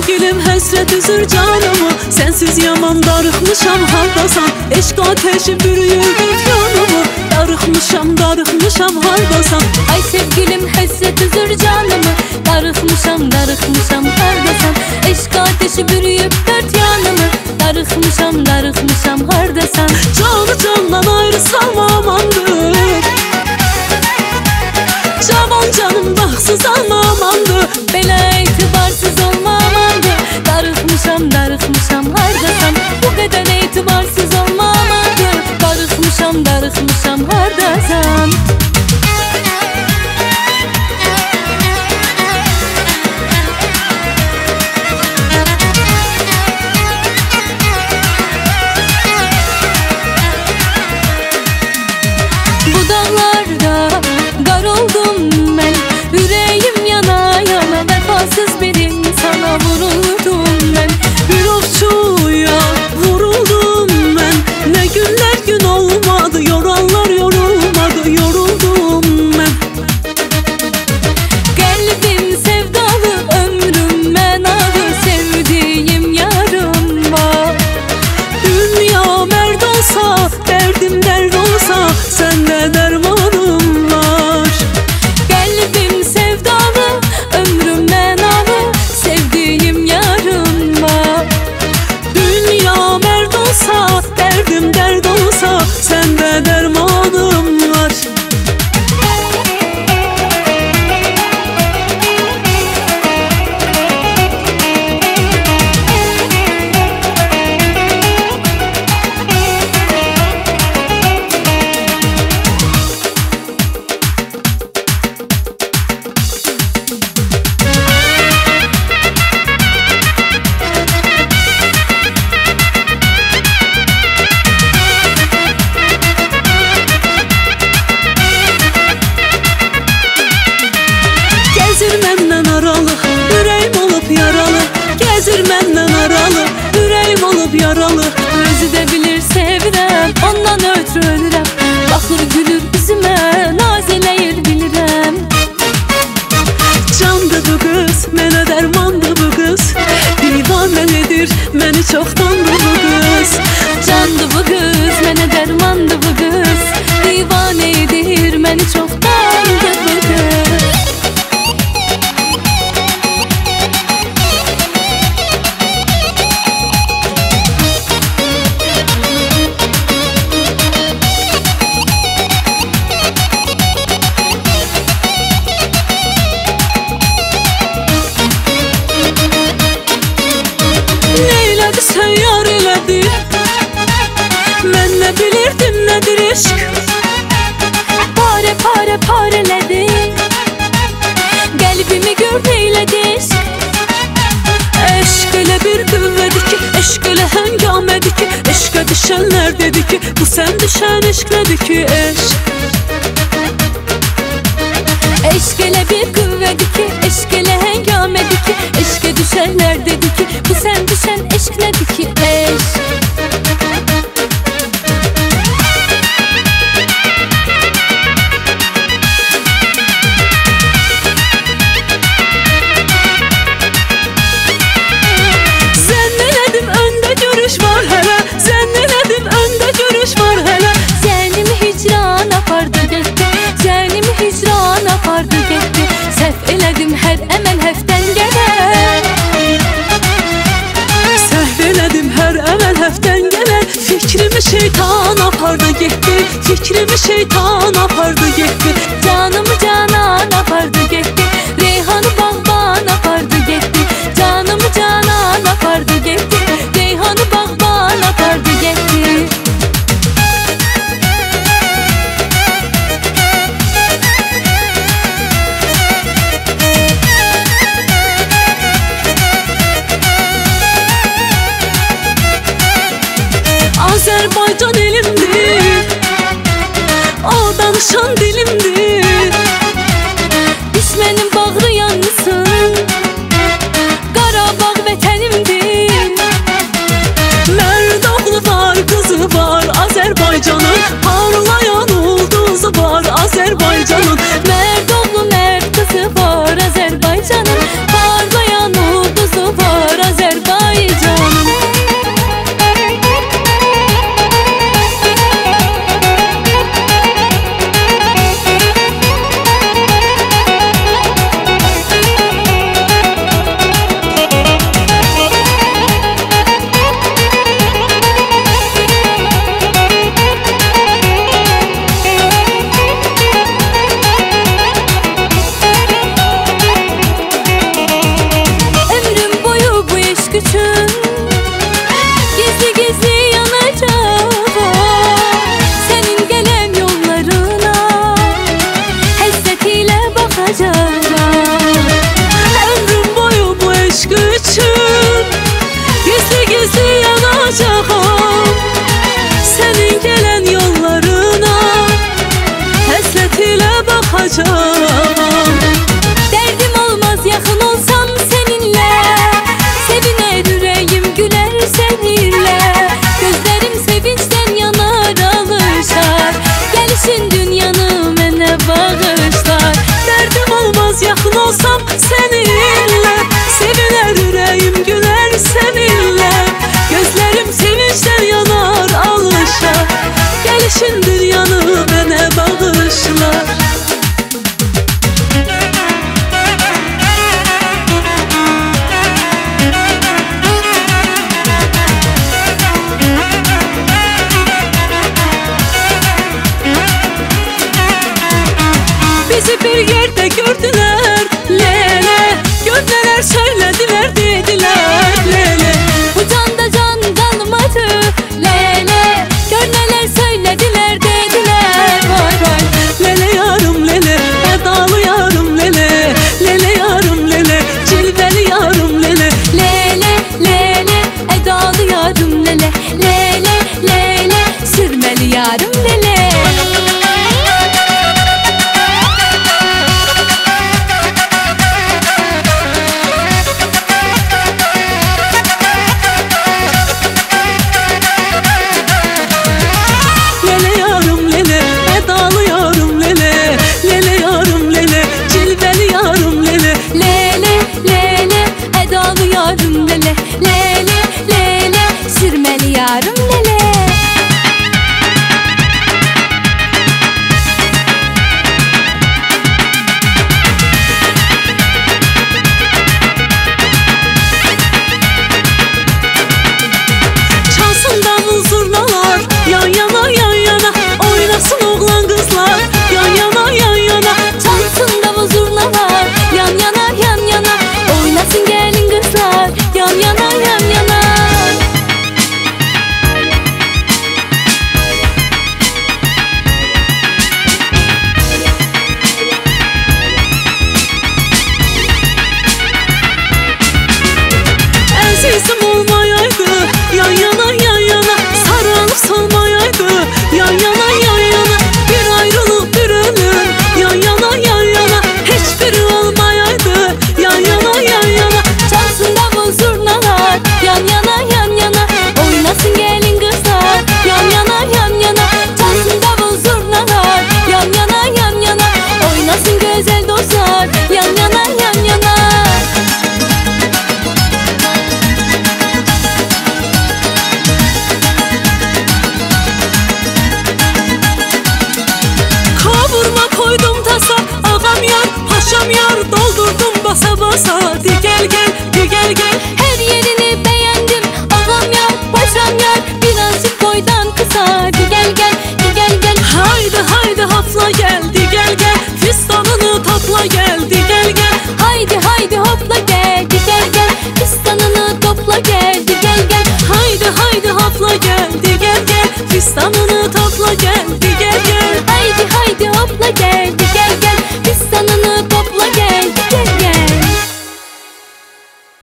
sevgilim həsrət üzür canımı. Sensiz yaman darıxmışam hardasan. Eşq ateşi bürüyür yanımı. Darıxmışam hardasan. Ay sevgilim həsrət üzür canımı. Darıxmışam hardasan. Eşq ateşi bürüyüb dört yanımı. Darıxmışam hardasan. Canı candan ayrı salma amandır. Cavan canım baxsız alma amandır. Belə etibarsız olma amandır. Darıxmışam hardasan. Bu qədər etibarsız olma amandır. Darıxmışam hardasan. Bu dağlarda qar oldum mən. Ürəyim yana yana vəfasız bir insana vuruldum mən. Bir ovçuya vuruldum mən. Ne günler gün olmadı, yoranlar yorulmadı, yoruldum mən. Qəlbim sevdalı, ömrüm mənalı, sevdiyim yarım var. Dünya mərd olsa, dərdim dərd olsa, səndə dərmanım var. Qəlbim sevdalı, ömrüm mənalı, sevdiyim yarım var. Dünya mərd olsa, dərdim dərd olsa, səndə dərmanım var. Gəzir məndən aralı, ürəyim olub yaralı. Gəzir məndən aralı, ürəyim olub yaralı. Özü də bilir sevirəm, ondan ötürü ölürəm. Baxır gülür üzümə, naz eləyir bilirəm. Candı bu qız, mənə dərmandı bu qız. Divanə edir, məni çoxdandı bu qız. Candı bu qız, mənə dərmandı bu qız. Divanə edir məni çoxdandı bu qız. Neylədi sən yar elədi? Mən nə bilirdim nədir eşq? Parələdi. Qəlbimi gör neylədi eşq. Eşq elə bir qüvvədir ki, eşq elə həngamədir ki, eşqə düşənlər dedi ki, bu sən düşən eşq nədir ki, eşq. Eşq elə bir qüvvədir ki, eşq elə həngamədir ki, eşqə düşənlər dedi ki, bu sən düşən eşq nədir ki, eşq. Zənn elədim öndə görüş var hələ, zənn elədim öndə görüş var hələ. Zənimi hicran apardı getdi, zənimi hicran apardı getdi. Səhv elədim hər əməl həftən gələr. Səhv elədim hər əməl həftən gələr. Fikrimi şeytan apardı getdi, fikrimi şeytan apardı getdi. Canımı canan apardı getdi, reyhanı bağban apardı getdi. Canımı canan apardı getdi, reyhanı bağban apardı getdi. Azərbaycan elimdir, o danışan dilimdir. Düşmənim bağrı yanısın, Qarabağ vətənimdir. Mərd oğlu var, qızı var Azərbaycanın, parlayan ulduzu var Azərbaycanın. Mərd oğlu mərd qızı var Azərbaycanın, parlayan ulduzu var bir yerde gördüler lele, gördüler söylediler dediler lele. Bu canda can kalmadı lele, gör neler söylediler dediler. Vay vay. Lele yarım lele, edalı yarım lele, lele yarım lele, cilveli yarım lele. Lele lele edalı yarım lele, lele lele sürmeli yarım lele. Lele yarım lele, edalı yarım lele, lele yarım lele, cilveli yarım lele. Lele lele edalı yarım lele, lele lele sürmeli yarım lele. Çalsın davul zurnalar, yan yana yan yana, oynasın oğlan kızlar, yan yana yan yana. Çalsın davul zurnalar, yan yana yan yana, oynasın gelin kızlar, yan yana yan yana. Əzizim olmayaydı, yan yana yan yana, sarılıp solmayaydı, yan yana yan yana. Bir ayrılık bir ölüm, yan yana yan yana, hiçbiri olmayaydı, yan yana yan yana. Çalsın davul zurnalar, yan yana yan yana, oynasın gelin kızlar, yan yana yan yana. Çalsın davul zurnalar, yan yana yan yana, oynasın güzel dostlar, yan yana yan yana. Kavurma koydum tasa, ağam yar, paşam yar, doldurdum basa basa. Dige